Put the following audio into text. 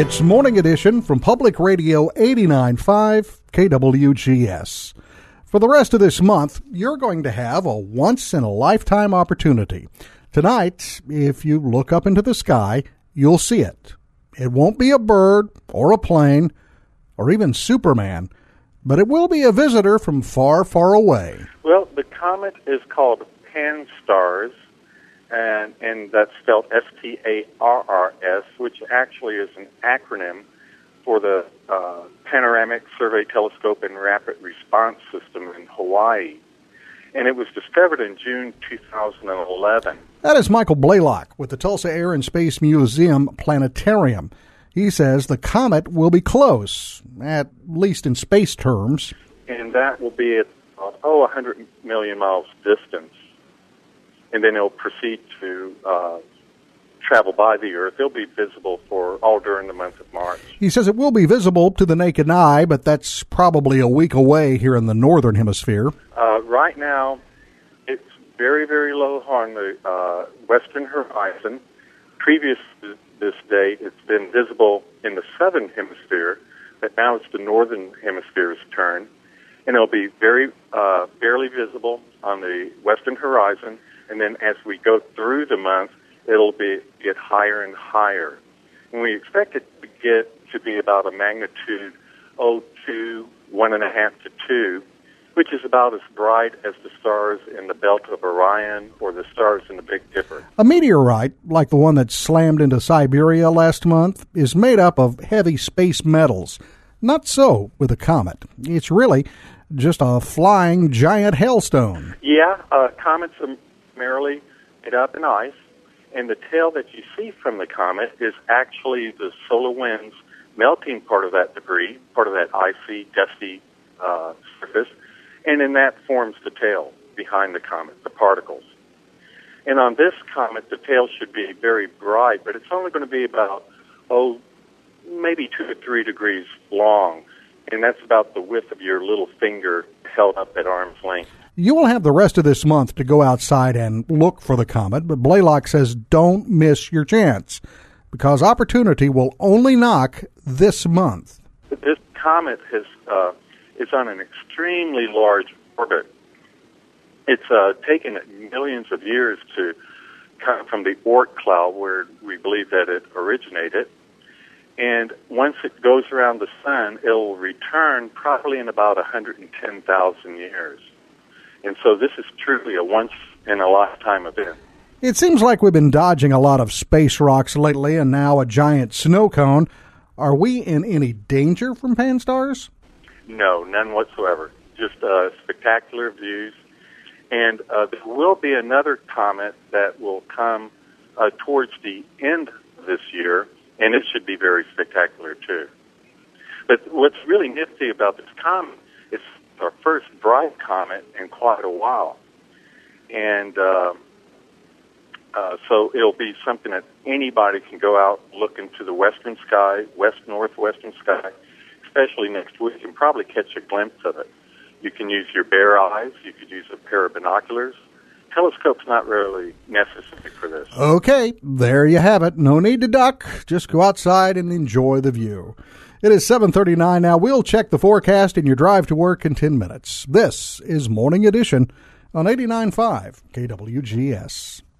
It's Morning Edition from Public Radio 89.5 KWGS. For the rest of this month, you're going to have a once-in-a-lifetime opportunity. Tonight, if you look up into the sky, you'll see it. It won't be a bird or a plane or even Superman, but it will be a visitor from far, far away. Well, the comet is called Pan-STARRS, and that's spelled S-T-A-R-R-S, which actually is an acronym for the Panoramic Survey Telescope and Rapid Response System in Hawaii. And it was discovered in June 2011. That is Michael Blaylock with the Tulsa Air and Space Museum Planetarium. He says the comet will be close, at least in space terms. And that will be at, 100 million miles distance. And then it'll proceed to travel by the Earth. It'll be visible for all during the month of March. He says it will be visible to the naked eye, but that's probably a week away here in the northern hemisphere. Right now, it's very, very low on the western horizon. Previous to this date, it's been visible in the southern hemisphere, but now it's the northern hemisphere's turn. And it'll be very barely visible on the western horizon. And then as we go through the month, it'll get higher and higher. And we expect it to be about a magnitude 2, 1.5 to 2, which is about as bright as the stars in the Belt of Orion or the stars in the Big Dipper. A meteorite, like the one that slammed into Siberia last month, is made up of heavy space metals. Not so with a comet. It's really just a flying giant hailstone. Yeah, comets are primarily made up in ice, and the tail that you see from the comet is actually the solar winds melting part of that debris, part of that icy, dusty surface, and then that forms the tail behind the comet, the particles. And on this comet, the tail should be very bright, but it's only going to be about, maybe 2 to 3 degrees long, and that's about the width of your little finger held up at arm's length. You will have the rest of this month to go outside and look for the comet, but Blaylock says don't miss your chance, because opportunity will only knock this month. This comet is on an extremely large orbit. It's taken millions of years to come from the Oort cloud, where we believe that it originated. And once it goes around the sun, it'll return probably in about 110,000 years. And so this is truly a once-in-a-lifetime event. It seems like we've been dodging a lot of space rocks lately and now a giant snow cone. Are we in any danger from Pan-STARRS? No, none whatsoever. Just spectacular views. And there will be another comet that will come towards the end of this year, and it should be very spectacular too. But what's really nifty about this comet is our first bright comet in quite a while. And so it'll be something that anybody can go out, look into the western sky, northwestern sky, especially next week, and probably catch a glimpse of it. You can use your bare eyes. You could use a pair of binoculars. Telescope's not really necessary for this. Okay, there you have it. No need to duck. Just go outside and enjoy the view. It is 7:39 now. We'll check the forecast in your drive to work in 10 minutes. This is Morning Edition on 89.5 KWGS.